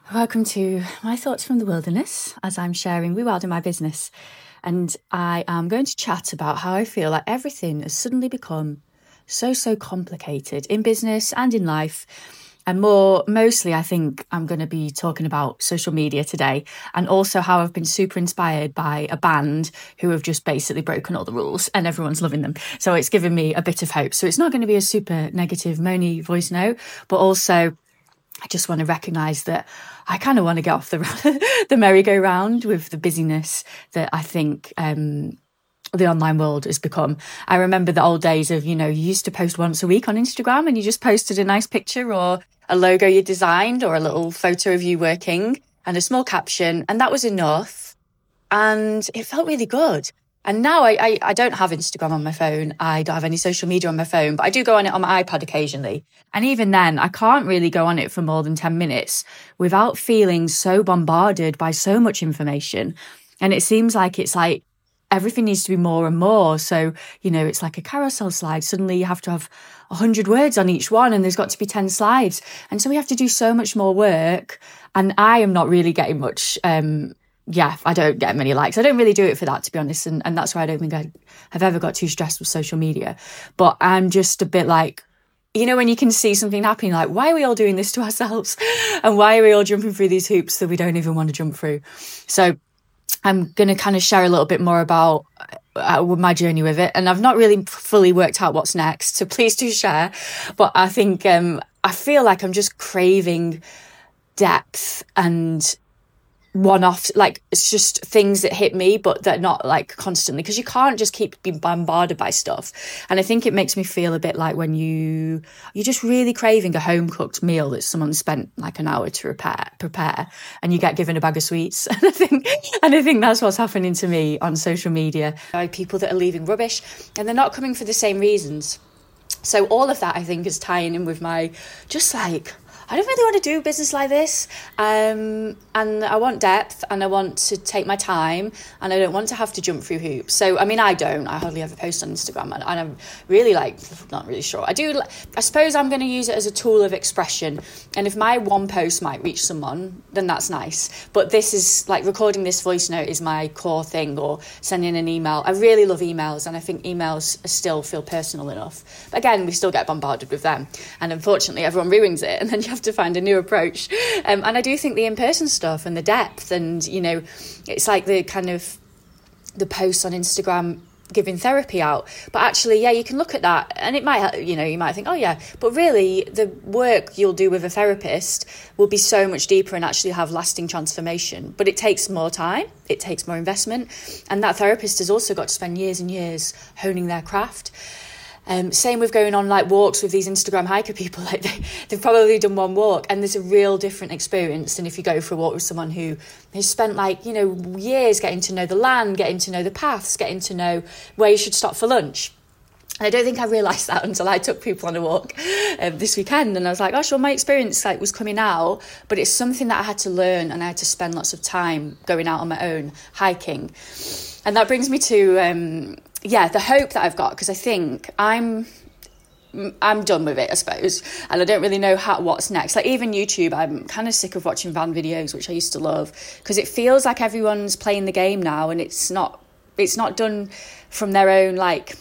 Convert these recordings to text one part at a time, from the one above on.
Welcome to my thoughts from the wilderness as I'm sharing Rewild in my business. And I am going to chat about how I feel like everything has suddenly become so complicated in business and in life. And mostly, I think I'm going to be talking about social media today, and also how I've been super inspired by a band who have just basically broken all the rules and everyone's loving them. So it's given me a bit of hope. So it's not going to be a super negative, moany voice note, but also I just want to recognise that I kind of want to get off the merry-go-round with the busyness that I think the online world has become. I remember the old days of, you used to post once a week on Instagram and you just posted a nice picture or a logo you designed or a little photo of you working and a small caption, and that was enough. And it felt really good. And now I don't have Instagram on my phone. I don't have any social media on my phone, but I do go on it on my iPad occasionally. And even then, I can't really go on it for more than 10 minutes without feeling so bombarded by so much information. And it seems like it's like everything needs to be more and more. So, it's like a carousel slide. Suddenly you have to have 100 words on each one and there's got to be 10 slides. And so we have to do so much more work. And I am not really getting much I don't get many likes. I don't really do it for that, to be honest. And that's why I don't think I have ever got too stressed with social media. But I'm just a bit like, when you can see something happening, like, why are we all doing this to ourselves? And why are we all jumping through these hoops that we don't even want to jump through? So I'm going to kind of share a little bit more about my journey with it. And I've not really fully worked out what's next. So please do share. But I think I feel like I'm just craving depth and one-off, like it's just things that hit me, but they're not like constantly, because you can't just keep being bombarded by stuff. And I think it makes me feel a bit like when you're just really craving a home-cooked meal that someone spent like an hour to prepare, and you get given a bag of sweets. And I think that's what's happening to me on social media. There are people that are leaving rubbish and they're not coming for the same reasons. So all of that, I think, is tying in with my just like, I don't really want to do business like this, and I want depth, and I want to take my time, and I don't want to have to jump through hoops. So, I hardly ever post on Instagram, and I'm really not really sure. I suppose I'm going to use it as a tool of expression, and if my one post might reach someone, then that's nice. But this is, like, recording this voice note is my core thing, or sending an email. I really love emails, and I think emails still feel personal enough. But again, we still get bombarded with them, and unfortunately everyone ruins it, and then you have to find a new approach. And I do think the in-person stuff and the depth and, it's like the kind of the posts on Instagram giving therapy out. But actually, you can look at that and it might, you might think, oh yeah, but really the work you'll do with a therapist will be so much deeper and actually have lasting transformation. But it takes more time, it takes more investment. And that therapist has also got to spend years and years honing their craft. Same with going on like walks with these Instagram hiker people. Like they've probably done one walk and there's a real different experience than if you go for a walk with someone who has spent years getting to know the land, getting to know the paths, getting to know where you should stop for lunch. And I don't think I realised that until I took people on a walk this weekend, and I was like, oh, sure, my experience was coming out, but it's something that I had to learn, and I had to spend lots of time going out on my own, hiking. And that brings me to the hope that I've got, because I think I'm done with it, I suppose, and I don't really know what's next. Like even YouTube, I'm kind of sick of watching van videos, which I used to love, because it feels like everyone's playing the game now, and it's not done from their own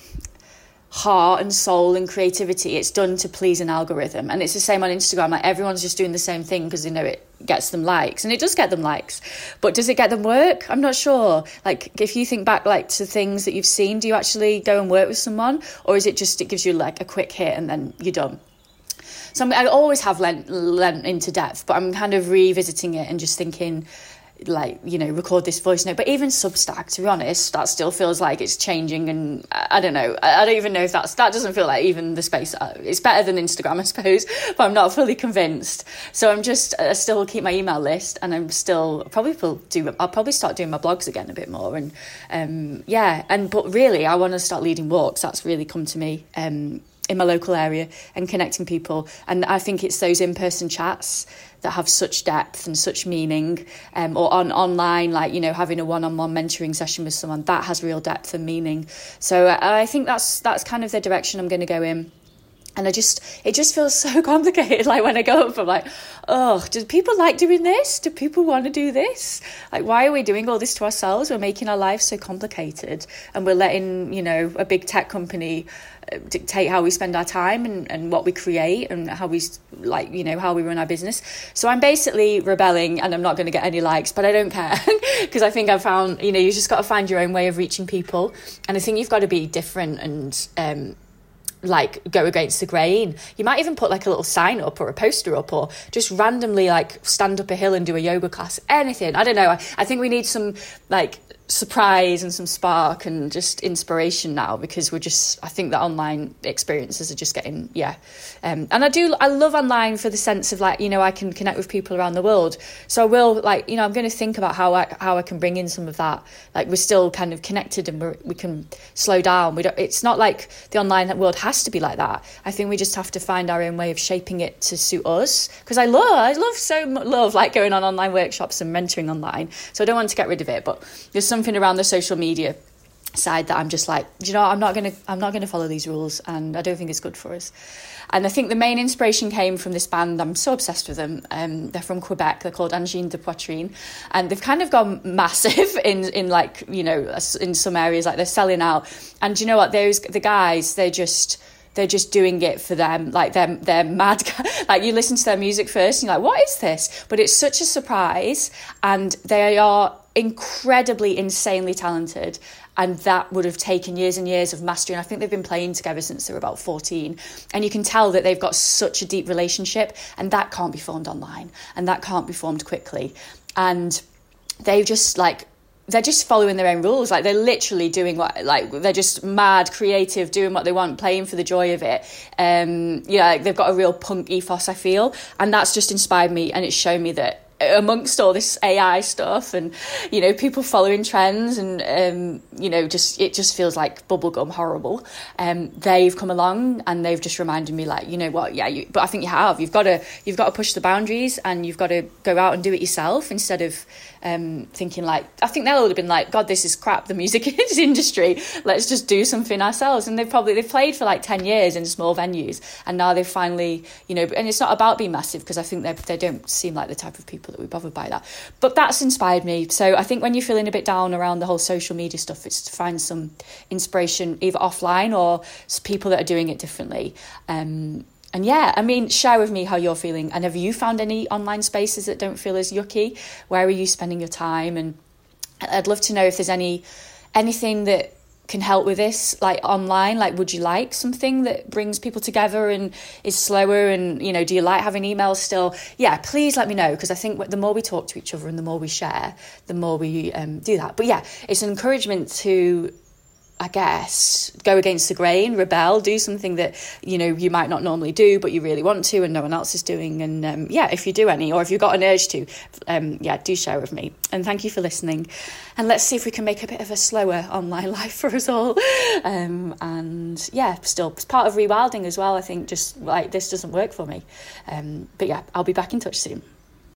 heart and soul and creativity. It's done to please an algorithm. And it's the same on Instagram. Like everyone's just doing the same thing because they know it gets them likes, and it does get them likes, but does it get them work? I'm not sure. Like if you think back to things that you've seen, do you actually go and work with someone, or is it just it gives you a quick hit and then you're done? So I always have lent into depth, but I'm kind of revisiting it and just thinking record this voice note. But even Substack, to be honest, that still feels like it's changing, and I don't know. I don't even know if that doesn't feel like even the space. It's better than Instagram, I suppose, but I'm not fully convinced. So I still keep my email list, and I'm still I'll probably start doing my blogs again a bit more, but really I want to start leading walks. That's really come to me in my local area, and connecting people. And I think it's those in-person chats that have such depth and such meaning, or online, having a one-on-one mentoring session with someone, that has real depth and meaning. So I think that's kind of the direction I'm going to go in. And it just feels so complicated. Like when I go up, I'm like, oh, do people like doing this? Do people want to do this? Like, why are we doing all this to ourselves? We're making our lives so complicated, and we're letting, a big tech company dictate how we spend our time and what we create and how we how we run our business. So I'm basically rebelling, and I'm not going to get any likes, but I don't care because I think I've found, you just got to find your own way of reaching people. And I think you've got to be different and, go against the grain. You might even put like a little sign up or a poster up, or just randomly like stand up a hill and do a yoga class, anything. I don't know. I think we need some like surprise and some spark and just inspiration now, because I think that online experiences are just getting and I love online for the sense of like, I can connect with people around the world. So I will I'm going to think about how I can bring in some of that. Like, we're still kind of connected, and we can slow down. It's not like the online world has to be like that. I think we just have to find our own way of shaping it to suit us, because I love like going on online workshops and mentoring online. So I don't want to get rid of it, but there's something around the social media side that I'm just like, I'm not going to follow these rules, and I don't think it's good for us. And I think the main inspiration came from this band. I'm so obsessed with them. They're from Quebec. They're called Angine de Poitrine, and they've kind of gone massive in like, in some areas, like they're selling out. And do you know what? The guys, they're just doing it for them. Like they're mad. Like, you listen to their music first and you're like, what is this? But it's such a surprise, and they are incredibly, insanely talented. And that would have taken years and years of mastery. And I think they've been playing together since they were about 14. And you can tell that they've got such a deep relationship, and that can't be formed online, and that can't be formed quickly. And they're just following their own rules. Like, they're literally doing they're just mad creative, doing what they want, playing for the joy of it. They've got a real punk ethos, I feel. And that's just inspired me, and it's shown me that amongst all this AI stuff and, people following trends and, it just feels like bubblegum horrible. They've come along and they've just reminded me, like, but I think you've got to push the boundaries, and you've got to go out and do it yourself, instead of thinking like, I think they'll have been like, God, this is crap, the music industry, let's just do something ourselves. And they've played for like 10 years in small venues, and now they've finally, and it's not about being massive, because I think they don't seem like the type of people that would be bothered by that. But that's inspired me. So I think when you're feeling a bit down around the whole social media stuff, it's to find some inspiration either offline or people that are doing it differently. And share with me how you're feeling. And have you found any online spaces that don't feel as yucky? Where are you spending your time? And I'd love to know if there's anything that can help with this, like online. Like, would you like something that brings people together and is slower? And, do you like having emails still? Yeah, please let me know, because I think the more we talk to each other and the more we share, the more we do that. But yeah, it's an encouragement to, I guess, go against the grain, rebel, do something that, you might not normally do, but you really want to and no one else is doing. And if you do any, or if you've got an urge to, do share with me. And thank you for listening. And let's see if we can make a bit of a slower online life for us all. Still, it's part of rewilding as well. I think just like this doesn't work for me. I'll be back in touch soon.